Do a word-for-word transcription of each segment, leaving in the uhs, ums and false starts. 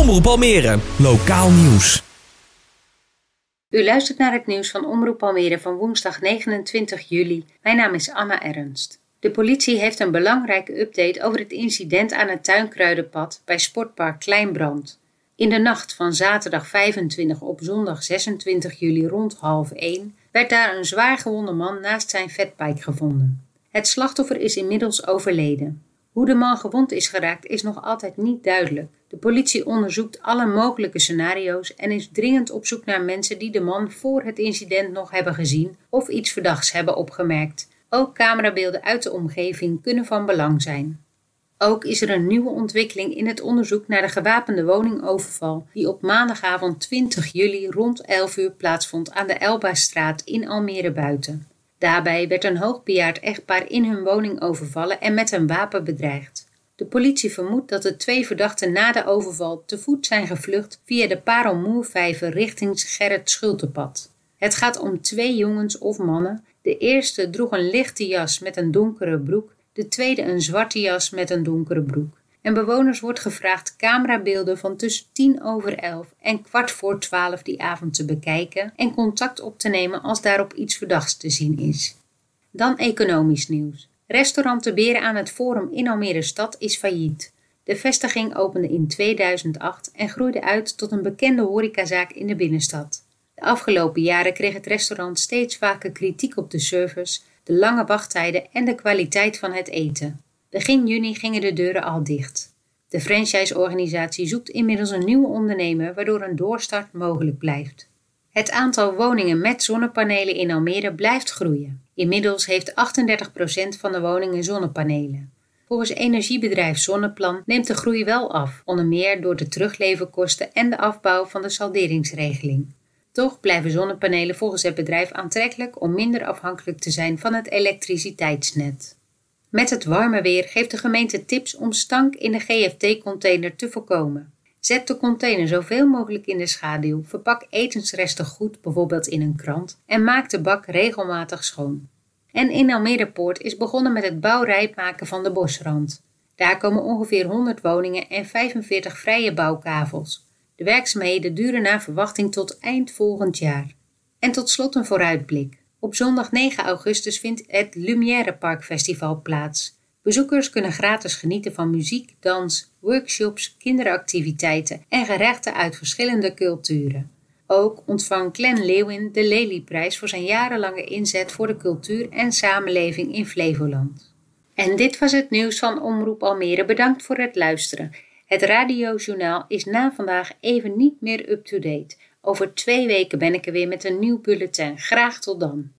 Omroep Almere, lokaal nieuws. U luistert naar het nieuws van Omroep Almere van woensdag negenentwintig juli. Mijn naam is Anna Ernst. De politie heeft een belangrijke update over het incident aan het Tuinkruidenpad bij Sportpark Kleinbrand. In de nacht van zaterdag vijfentwintig op zondag zesentwintig juli rond half één werd daar een zwaargewonde man naast zijn fatbike gevonden. Het slachtoffer is inmiddels overleden. Hoe de man gewond is geraakt is nog altijd niet duidelijk. De politie onderzoekt alle mogelijke scenario's en is dringend op zoek naar mensen die de man voor het incident nog hebben gezien of iets verdachts hebben opgemerkt. Ook camerabeelden uit de omgeving kunnen van belang zijn. Ook is er een nieuwe ontwikkeling in het onderzoek naar de gewapende woningoverval die op maandagavond twintig juli rond elf uur plaatsvond aan de Elbastraat in Almere Buiten. Daarbij werd een hoogbejaard echtpaar in hun woning overvallen en met een wapen bedreigd. De politie vermoedt dat de twee verdachten na de overval te voet zijn gevlucht via de Parelmoervijver richting Gerrit Schultepad. Het gaat om twee jongens of mannen. De eerste droeg een lichte jas met een donkere broek, de tweede een zwarte jas met een donkere broek. En bewoners wordt gevraagd camerabeelden van tussen tien over elf en kwart voor twaalf die avond te bekijken en contact op te nemen als daarop iets verdachts te zien is. Dan economisch nieuws. Restaurant De Beren aan het Forum in Almere Stad is failliet. De vestiging opende in tweeduizend acht en groeide uit tot een bekende horecazaak in de binnenstad. De afgelopen jaren kreeg het restaurant steeds vaker kritiek op de service, de lange wachttijden en de kwaliteit van het eten. Begin juni gingen de deuren al dicht. De franchise-organisatie zoekt inmiddels een nieuwe ondernemer waardoor een doorstart mogelijk blijft. Het aantal woningen met zonnepanelen in Almere blijft groeien. Inmiddels heeft achtendertig procent van de woningen zonnepanelen. Volgens energiebedrijf Zonneplan neemt de groei wel af, onder meer door de terugleverkosten en de afbouw van de salderingsregeling. Toch blijven zonnepanelen volgens het bedrijf aantrekkelijk om minder afhankelijk te zijn van het elektriciteitsnet. Met het warme weer geeft de gemeente tips om stank in de G F T-container te voorkomen. Zet de container zoveel mogelijk in de schaduw, verpak etensresten goed, bijvoorbeeld in een krant, en maak de bak regelmatig schoon. En in Almere Poort is begonnen met het bouwrijp maken van de bosrand. Daar komen ongeveer honderd woningen en vijfenveertig vrije bouwkavels. De werkzaamheden duren naar verwachting tot eind volgend jaar. En tot slot een vooruitblik. Op zondag negen augustus vindt het Lumière Park Festival plaats. Bezoekers kunnen gratis genieten van muziek, dans, workshops, kinderactiviteiten en gerechten uit verschillende culturen. Ook ontvangt Glenn Leeuwin de Lelyprijs voor zijn jarenlange inzet voor de cultuur en samenleving in Flevoland. En dit was het nieuws van Omroep Almere. Bedankt voor het luisteren. Het radiojournaal is na vandaag even niet meer up-to-date. Over twee weken ben ik er weer met een nieuw bulletin. Graag tot dan.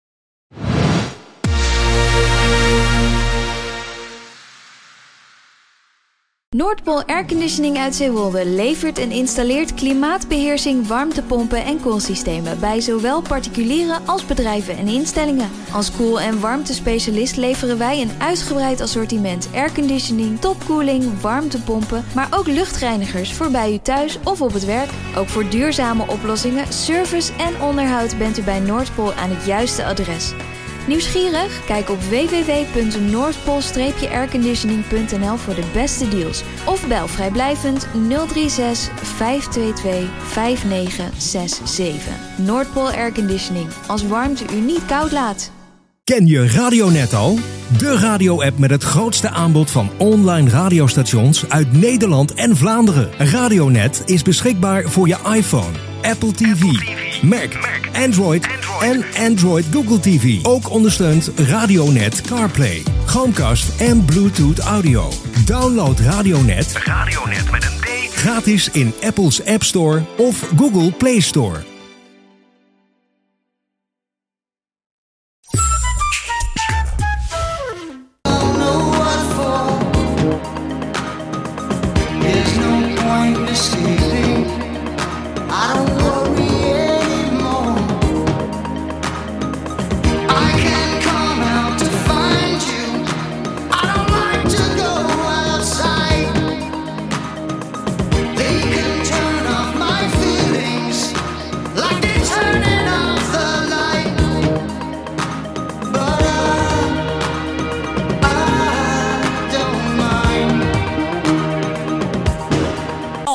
Noordpool Airconditioning uit Zeewolde levert en installeert klimaatbeheersing, warmtepompen en koelsystemen bij zowel particulieren als bedrijven en instellingen. Als koel- en warmtespecialist leveren wij een uitgebreid assortiment airconditioning, topkoeling, warmtepompen, maar ook luchtreinigers voor bij u thuis of op het werk. Ook voor duurzame oplossingen, service en onderhoud bent u bij Noordpool aan het juiste adres. Nieuwsgierig? Kijk op w w w punt noordpool airconditioning punt n l voor de beste deals. Of bel vrijblijvend nul drie zes vijf twee twee vijf negen zes zeven. Noordpool Airconditioning. Als warmte u niet koud laat. Ken je Radionet al? De radio-app met het grootste aanbod van online radiostations uit Nederland en Vlaanderen. Radionet is beschikbaar voor je iPhone, Apple T V, Mac, Android en Android Google T V. Ook ondersteunt Radionet CarPlay, Chromecast en Bluetooth Audio. Download Radionet, Radionet met een D, gratis in Apple's App Store of Google Play Store.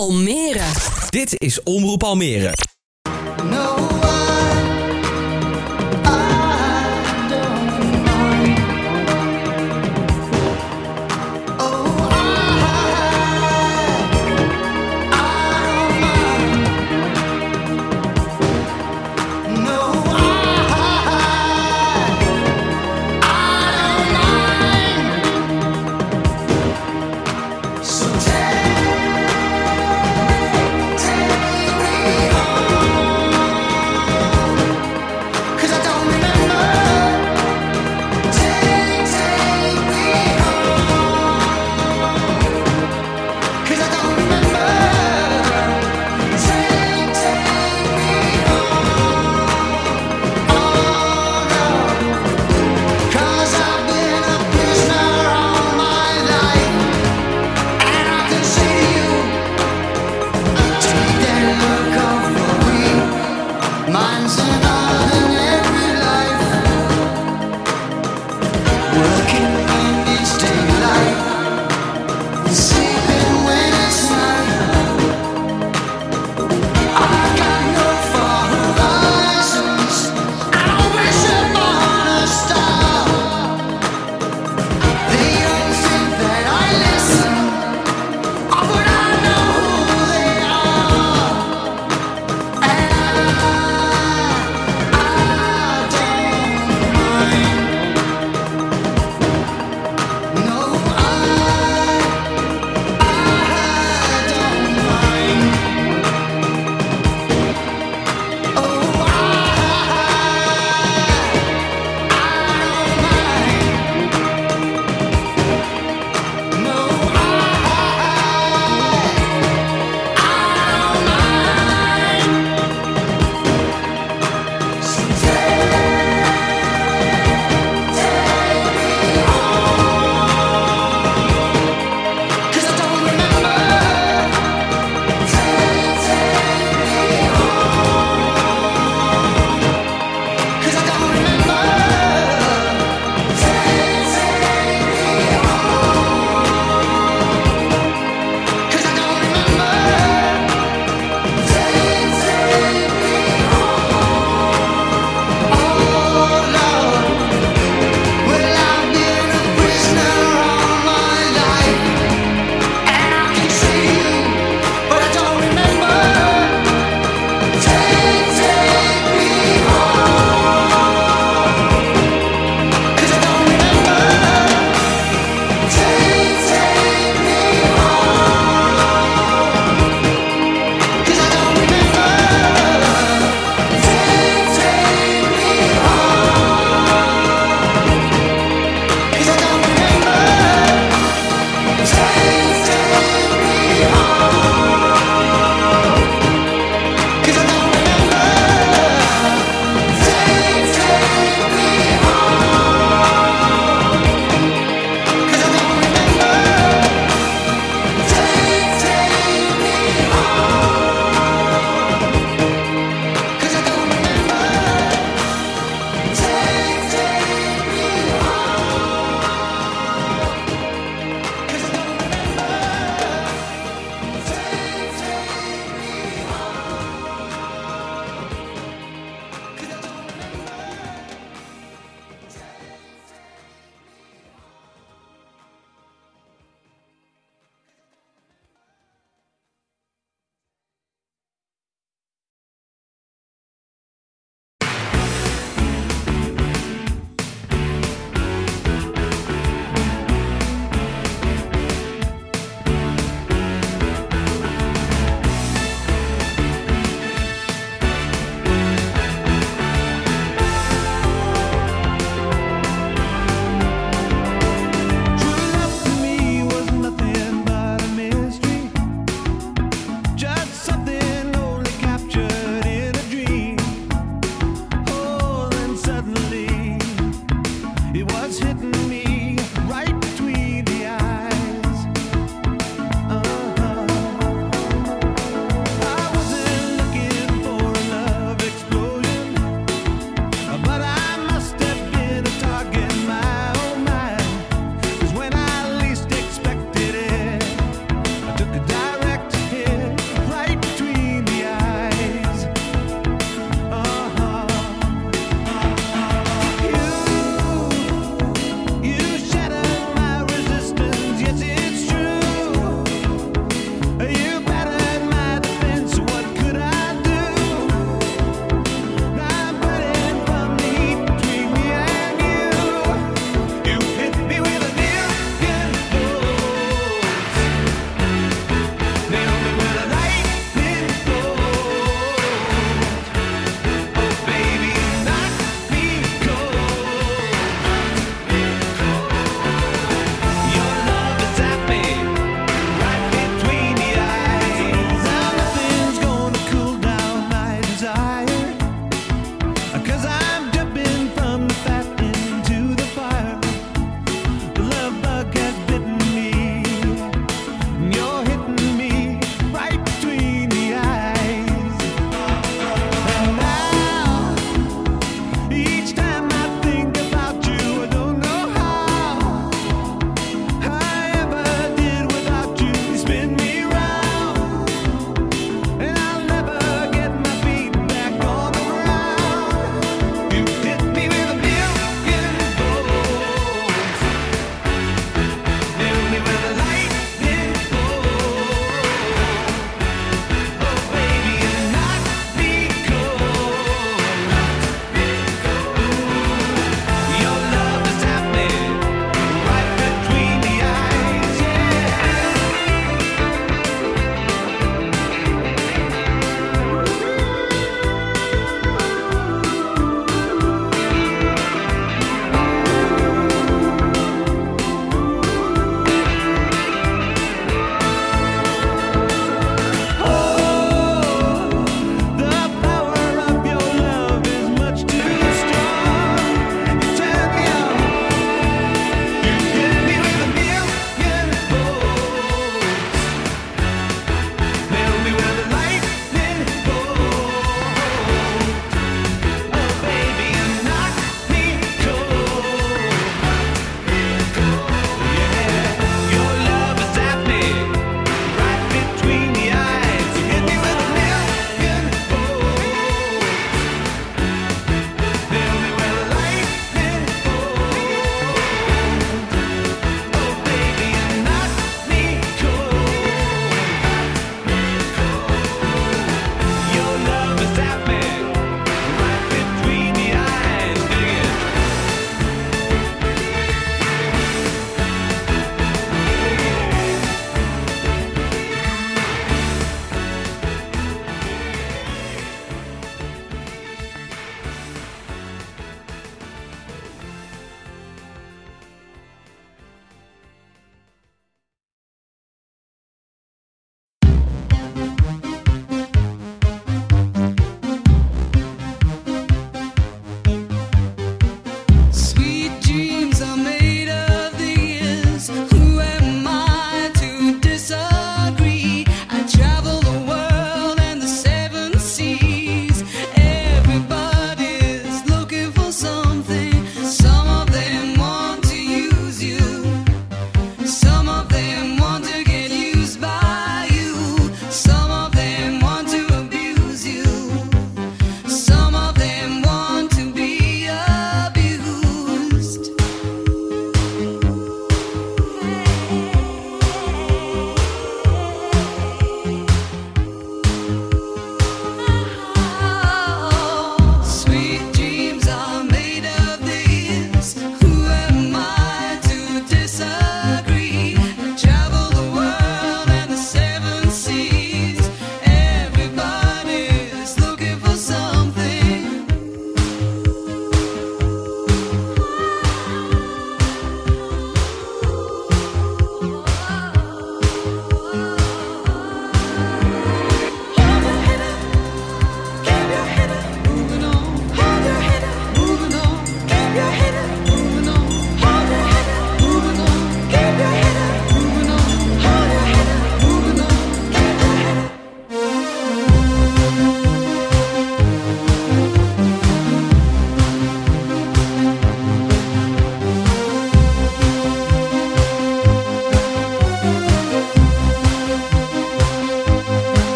Almere. Dit is Omroep Almere. No. Oh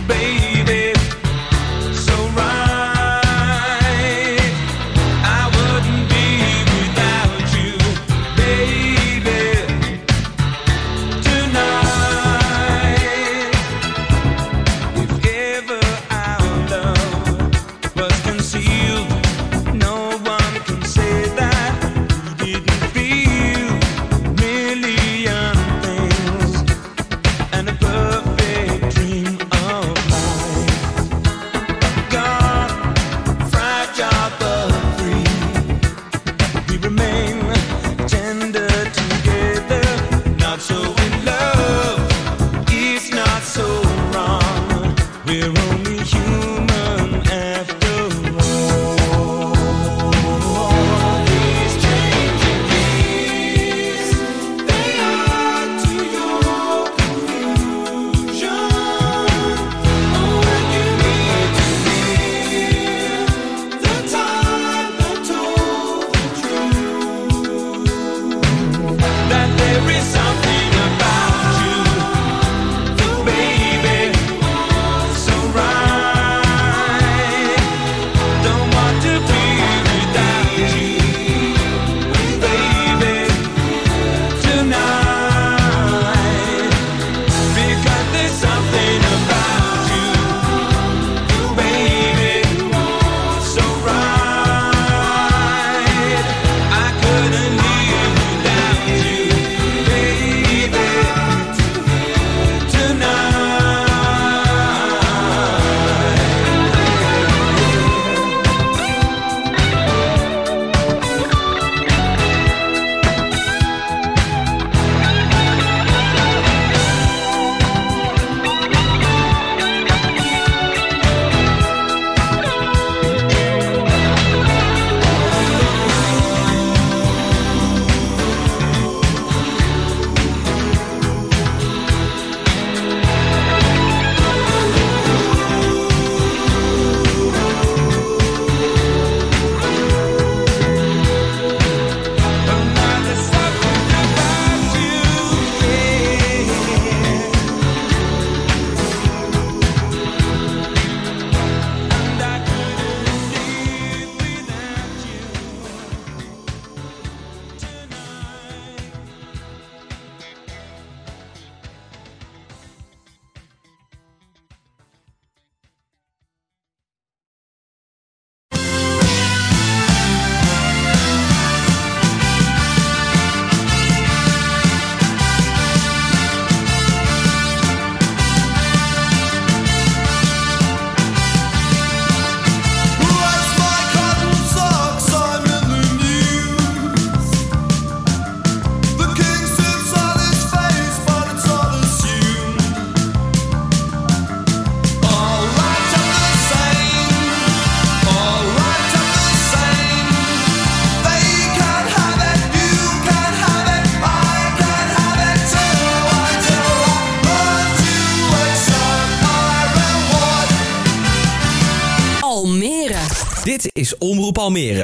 Dit is Omroep Almere.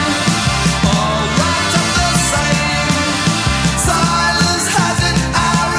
Silence has it, I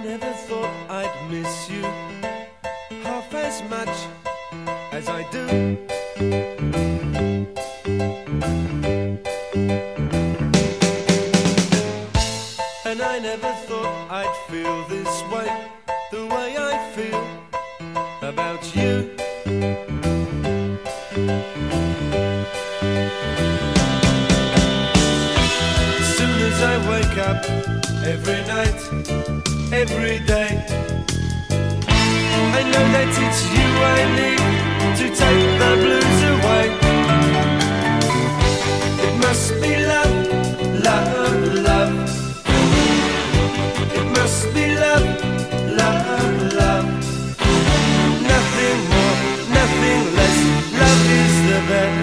never thought I'd miss you half as much as I do. And I never thought I'd feel this way, the way I feel about you. As soon as I wake up, every night, every day, I know that it's you I need to take the blues away. It must be love, love, love. It must be love, love, love. Nothing more, nothing less. Love is the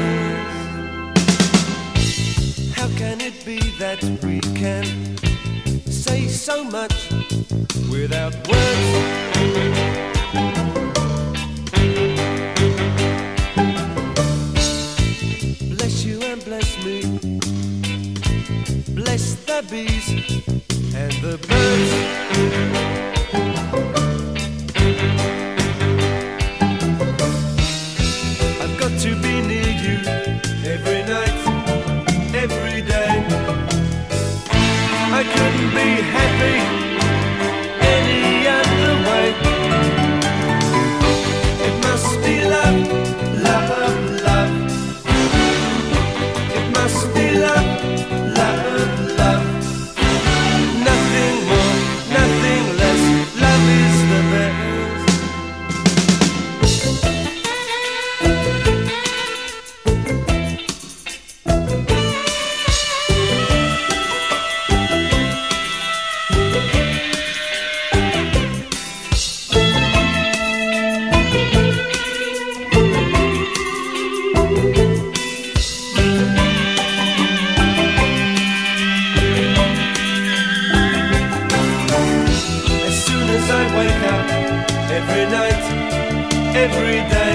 best. How can it be that we can say so much without words? Bless you and bless me. Bless the bees and the birds. I've got to be near you every night, every day. I couldn't be happy any other way. It must be love, love, love. It must be love, love, love. Nothing more, nothing less. Love is the best. Every night, every day,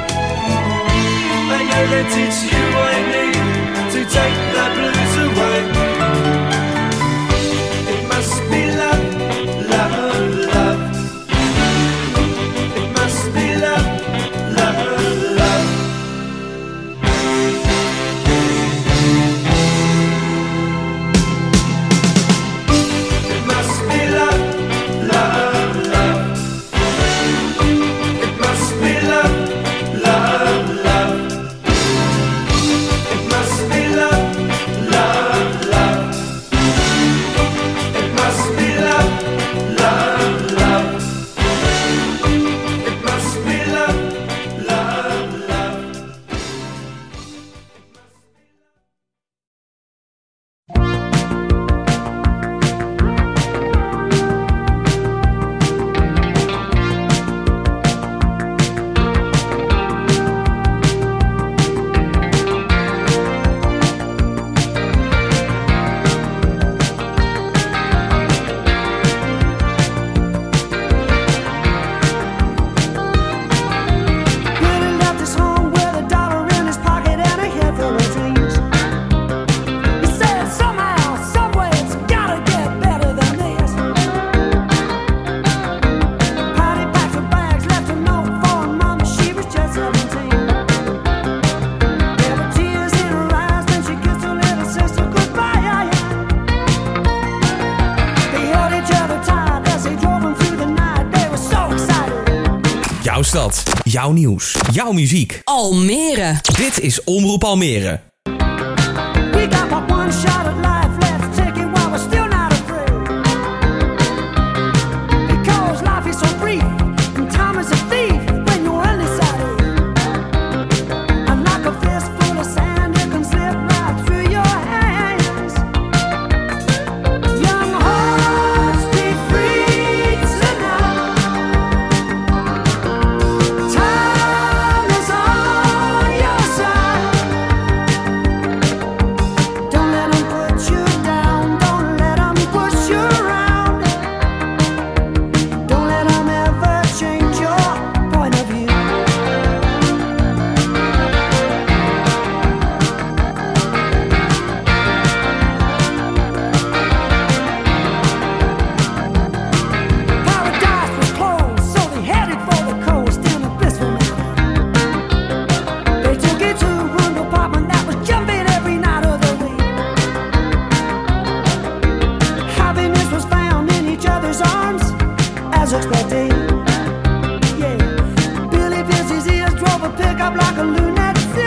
I know that it's you I need to take the blues away. It must be love, love, love. It must be love, love, love. It must be love, love, love. It must be love, love, love. It must be love, love, love. It must be love, love, love. It must be love, love, love. Really left his home with a dollar in his pocket and a head full of dreams. He said somehow, someway, it's gotta get better than this. Patty packed her bags, left a note for her mama, she was just seventeen. There were tears in her eyes when she kissed her little sister goodbye. They held each other tight as they drove them through the night. They were so excited. Jouw stad, jouw nieuws, jouw muziek. Almere. Dit is Omroep Almere. We got but one shot at life, let's take it while we're still not afraid. Because life is so brief, and time is a thief when you're undecided. And like a fistful of sand, it can slip right through your hands. Young hearts be free tonight. Time is on your side. was expecting. Yeah, Billy pierced his ears, drove a pickup like a lunatic.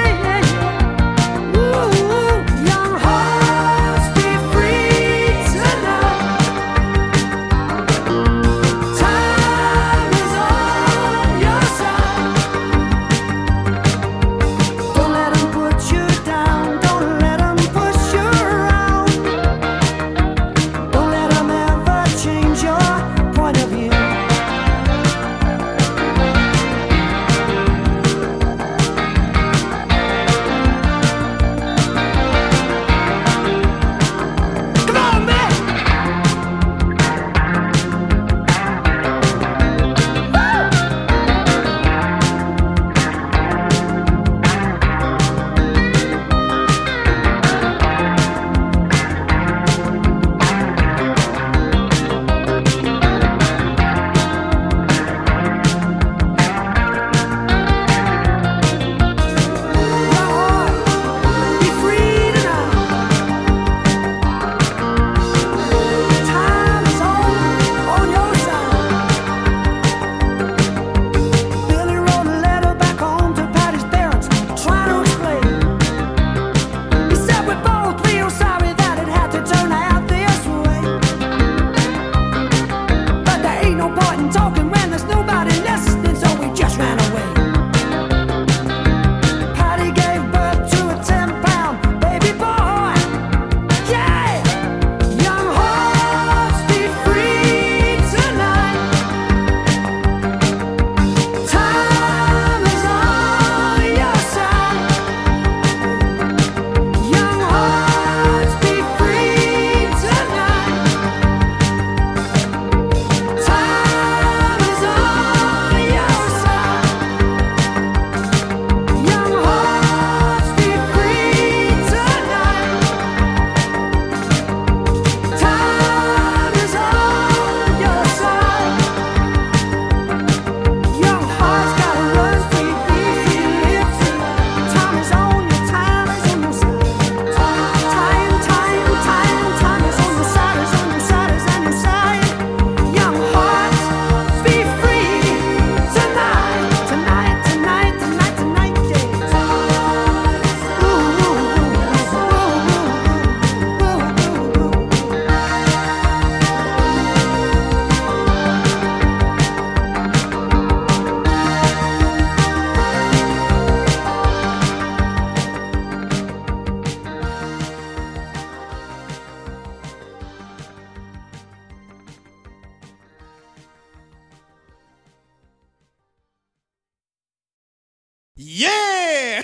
Yeah!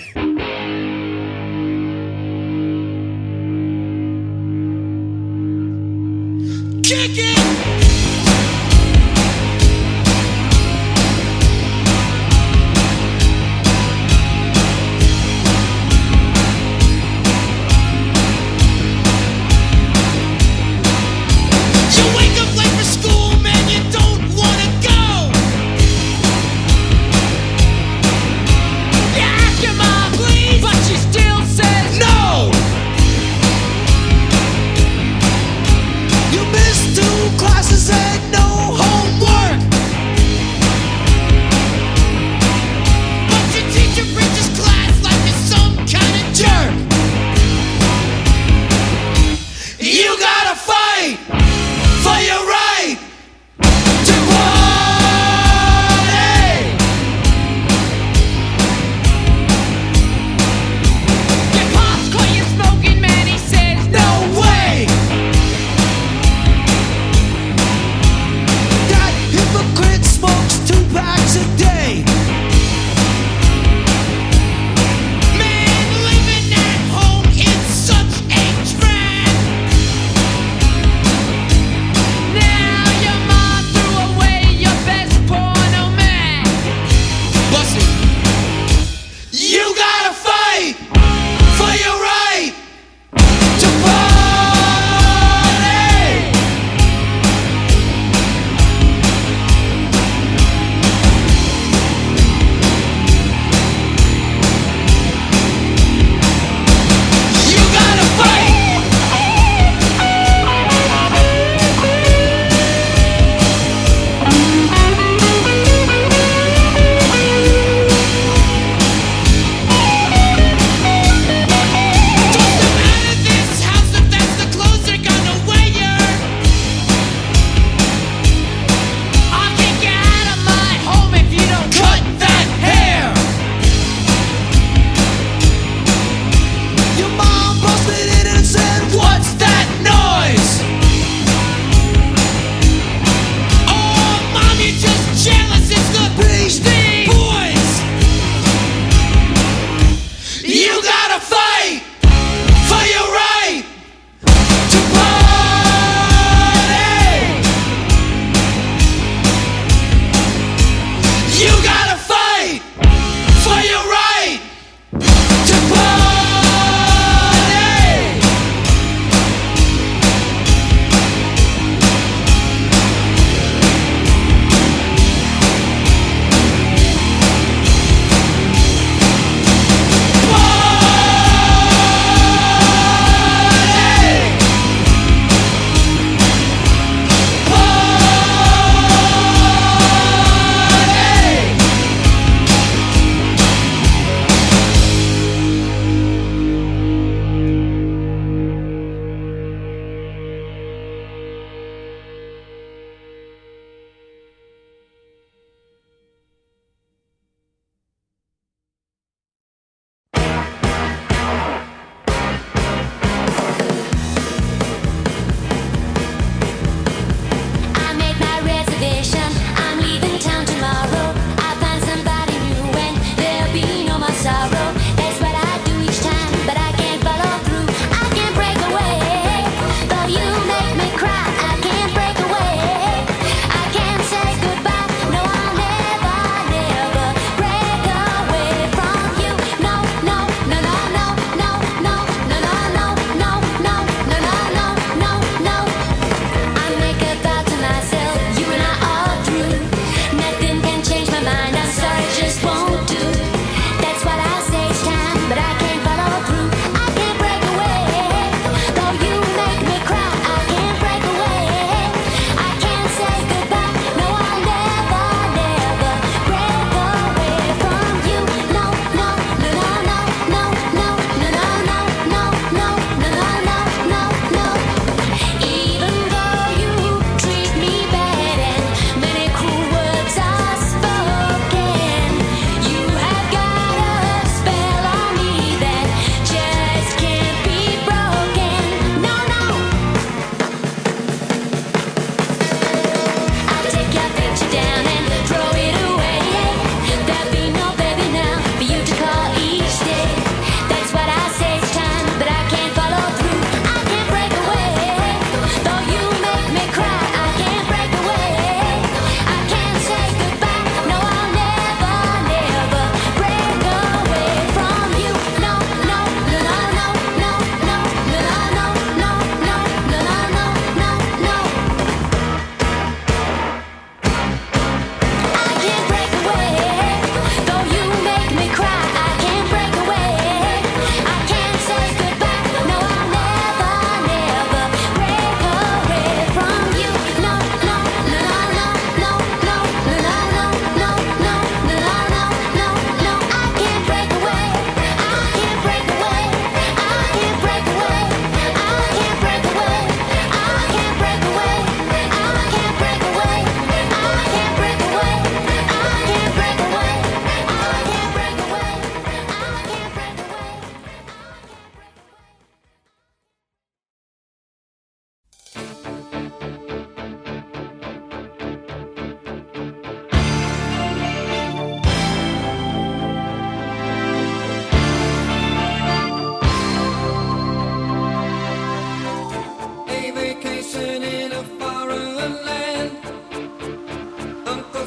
Kick it! Yeah!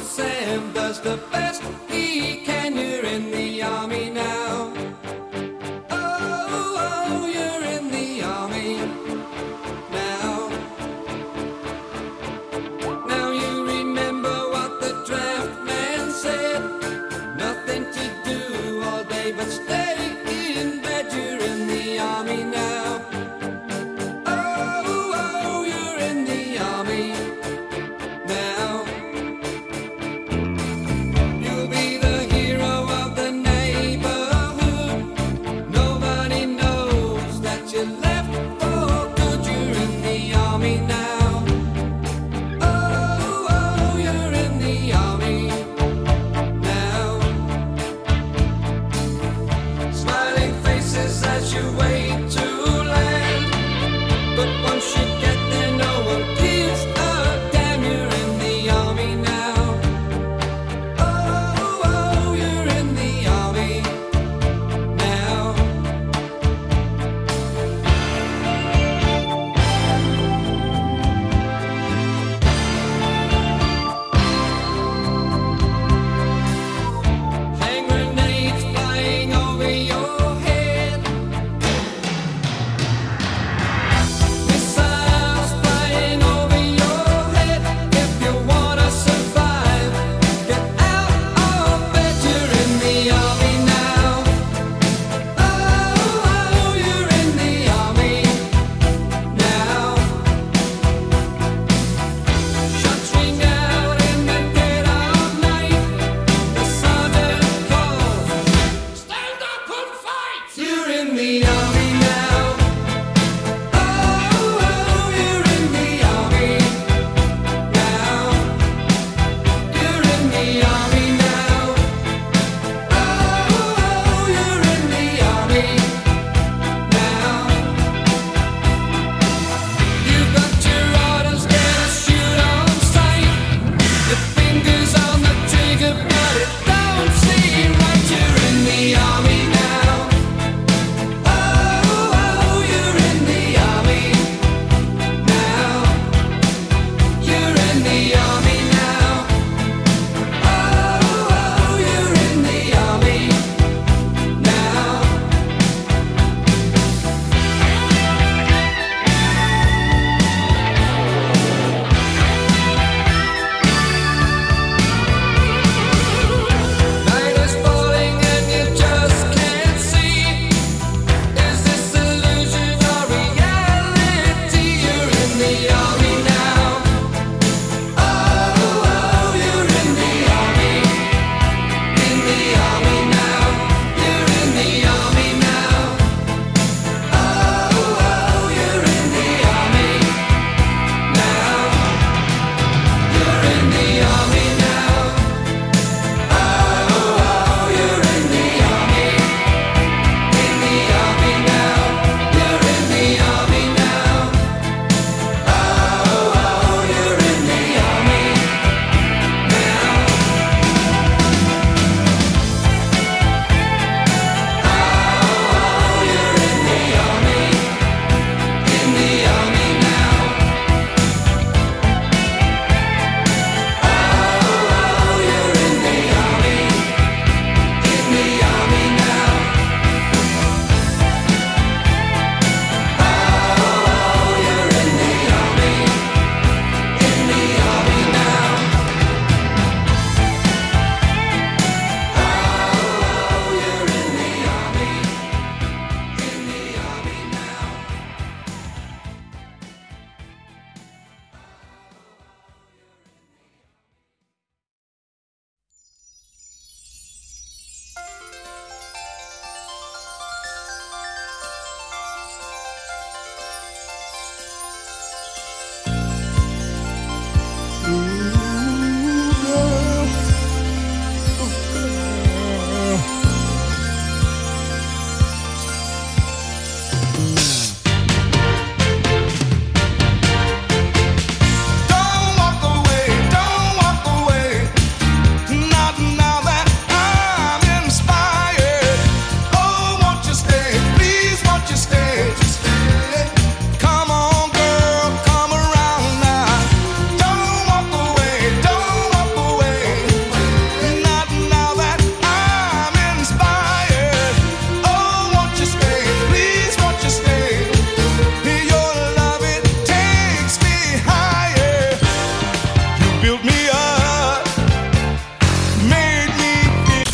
Sam does the best he can. You're in the army now. Oh, oh, you're in the army now. Now you remember what the draft man said. Nothing to do all day but stay in bed. You're in the army now. Oh, oh, you're in the army now. You'll be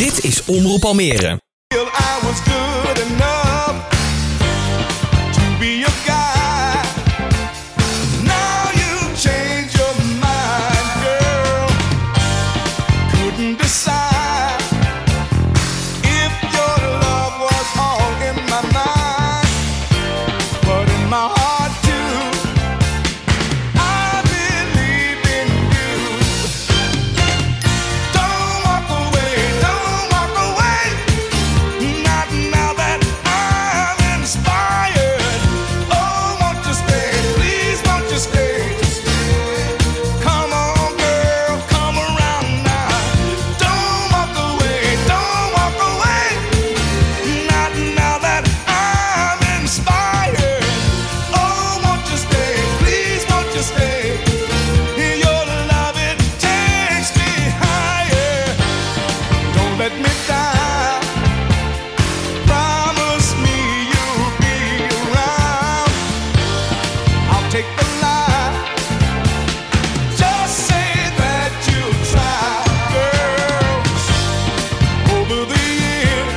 Dit is Omroep Almere. I was good enough to be a guy. Now you change your mind, girl. Couldn't decide if your love was all in my mind, but in my heart too. I believe in you. Don't walk away, don't walk away. Not now that I'm inspired. Oh, won't you stay? Please, won't you stay? Come on, girl, come around now. Don't walk away, don't walk away. Not now that I'm inspired. Oh, won't you stay? Please, won't you stay? Your love, it takes me higher. Don't let me down. Promise me you'll be around. I'll take the lie. Just say that you'll try, girl. Over the years,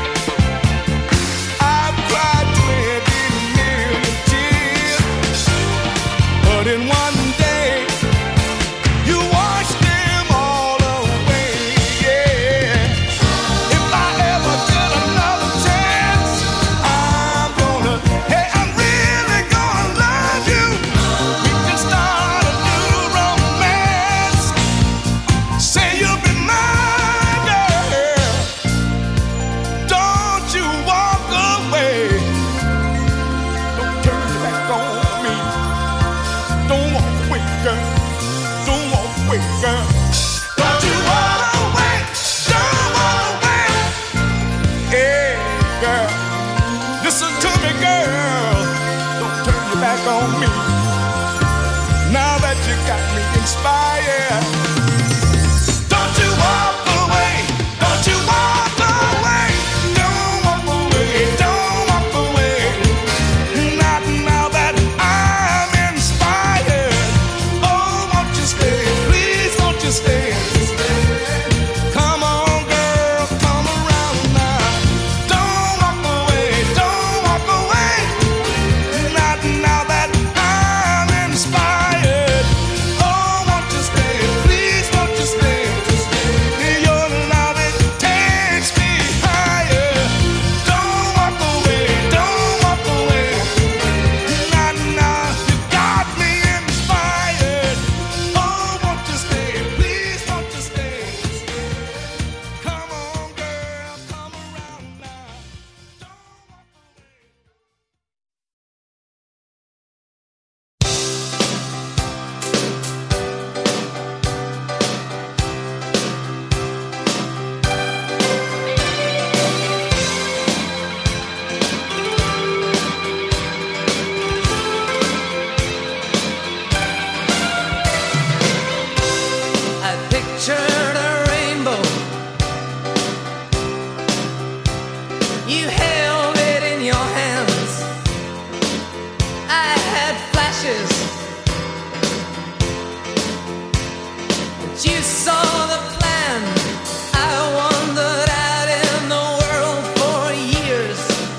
I've cried twenty million tears, but in one day, you washed them all away. Yeah. If I ever get another chance, I'm gonna, hey, I'm really gonna love you. We can start a new romance. Say you'll be mine, girl. Don't you walk away. Don't turn your back on me. Don't walk away, girl. Don't walk away, girl. Don't you walk away. Don't walk away. Hey, girl. Listen to me, girl. Don't turn your back on me. Now that you got me inspired. Don't you walk away. Don't you walk away. Don't walk away. Don't walk away. Not now that I'm inspired. Oh, won't you stay? Please, won't you stay? Come on, girl, come around now. Don't walk away. Don't walk away. Not now that I'm inspired. Oh, won't you stay? Please, won't you stay? Your love, it takes me higher. Don't walk away. Don't walk away. Not now. You got me inspired. Oh, won't you stay? Please, won't you stay? Come on, girl, come around now. Don't walk away. I pictured a rainbow. You held it in your hands. I had flashes, but you saw the plan. I wandered out in the world for years,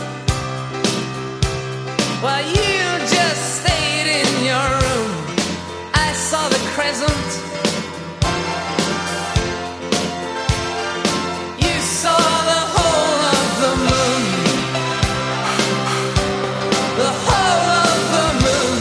while you just stayed in your room. I saw the crescent. You saw the whole of the moon, the whole of the moon.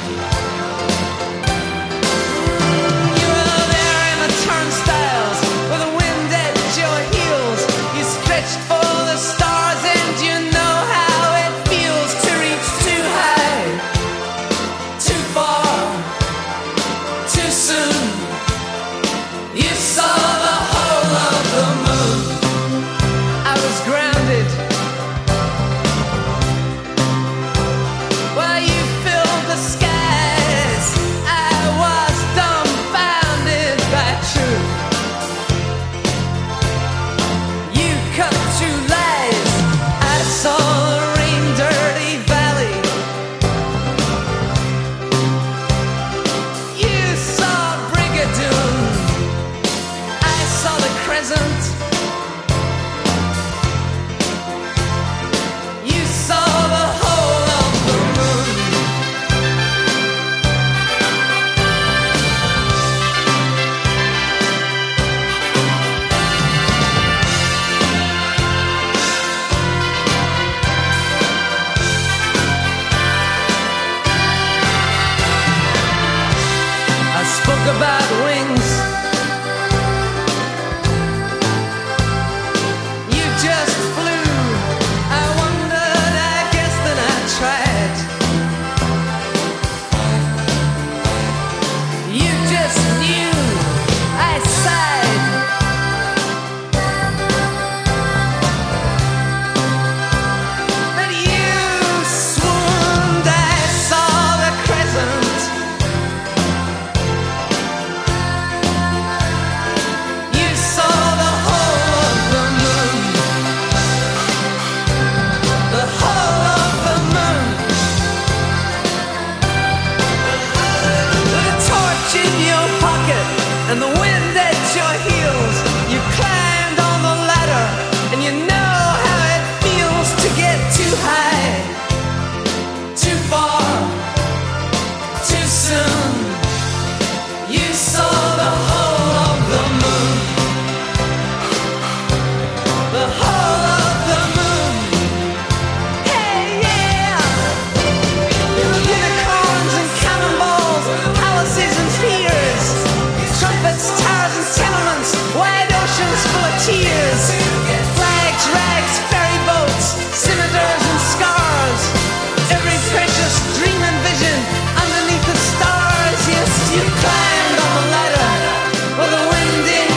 You were there in the turnstiles with the wind at your heels. You stretched for the stars, and you know how it feels to reach too high, too far, too soon. You saw the whole of the moon. I was grounded while you filled the skies. I was dumbfounded by truth. You cut through lies. I saw the rain-dirty valley. You saw Brigadoon. I saw the crescent.